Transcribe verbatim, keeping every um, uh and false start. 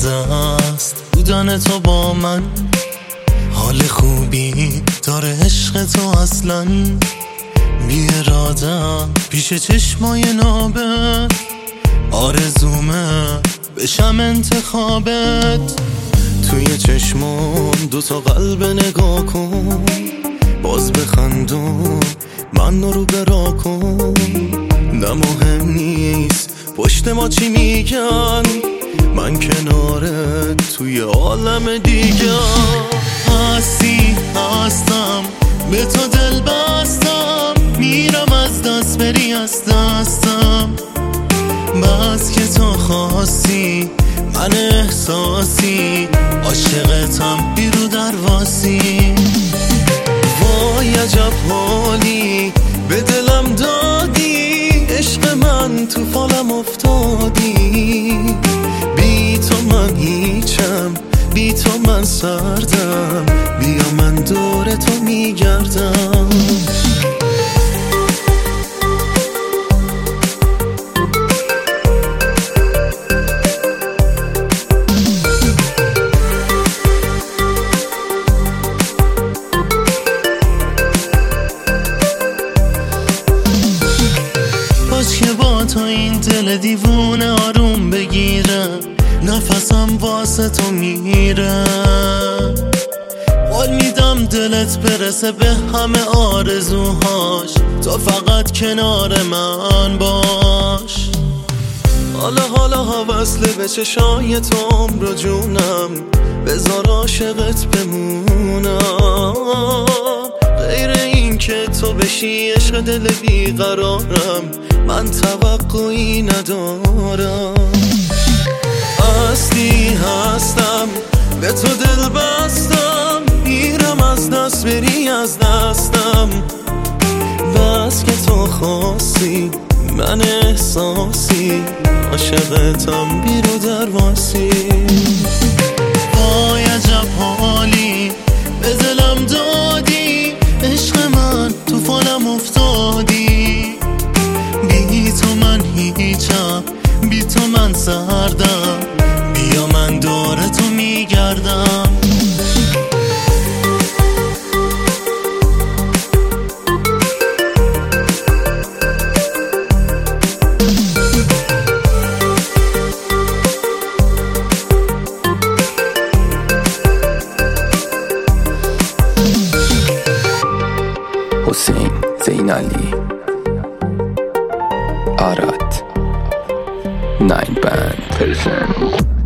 اراده است بودن تو با من، حال خوبی داره عشق تو اصلا. بی ارادم پیش چشمای نابت، آرزومه بشم انتخابت. توی چشمون دوتا قلب نگاه کن، باز بخندون من رو برا کن. نه مهم نیست پشت ما چی میگن، من کنارت توی عالم دیگه. هستی هستم به تو دل بستم، میرم از دست بری از دستم. بس که تو خواستی من احساسی، عاشقتم بیرو درواسی. وای عجب حالی به دلم دادی، عشق من تو فالم افتادی. بی تو من هیچم، بی تو من سردم، بیا من دور تو میگردم. که با تو این دل دیوونه آروم بگیره، نفسم واسه تو میره. حال میدم دلت برسه به همه آرزوهاش، تو فقط کنار من باش. حالا حالا وصله به چشای تو عمر جونم، بذار عاشقت بمونم. غیر این که تو بشی عشق دل بیقرارم، من توقعی ندارم. اصلی هستم به تو دل بستم، میرم از دست بری از دستم. بس که تو خواستی من احساسی، عاشقتم بیرو درواسی. وای عجب حالی به دلم دادی، عشق من تو فالم افتادی. بی تو من هیچم، بی تو من سردم، بیا من دور تو میگردم. حسین زینالی، آراد، ناین بند پرسن.